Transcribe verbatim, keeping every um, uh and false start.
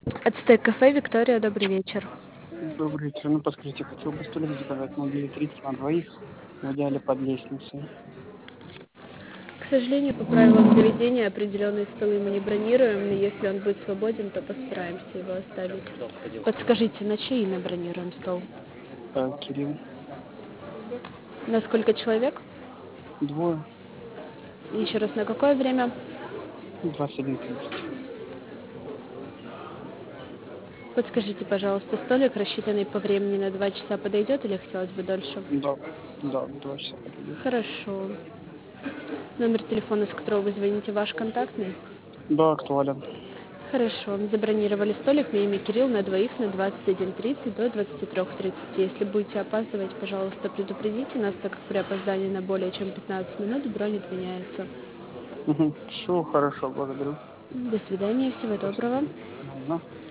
Ацтек кафе, Виктория, добрый вечер. Добрый вечер. Ну, подскажите, хотел бы столик заказать на девять тридцать на двоих, в идеале под лестницей. К сожалению, по правилам заведения определенные столы мы не бронируем, но если он будет свободен, то постараемся его оставить. Подскажите, на чье имя бронируем стол? Э, Кирилл. На сколько человек? Двое. Еще раз, на какое время? Двадцать один тридцать. Подскажите, пожалуйста, столик, рассчитанный по времени на два часа, подойдет или хотелось бы дольше? Да, да, два часа подойдет. Хорошо. Номер телефона, с которого вы звоните, ваш контактный? Да, актуален. Хорошо. Забронировали столик на имя Кирилл на двоих на двадцать один тридцать до двадцати трёх тридцати. Если будете опаздывать, пожалуйста, предупредите нас, так как при опоздании на более чем пятнадцать минут бронь отменяется. Угу. Все хорошо, благодарю. До свидания, всего доброго. Спасибо. Ага.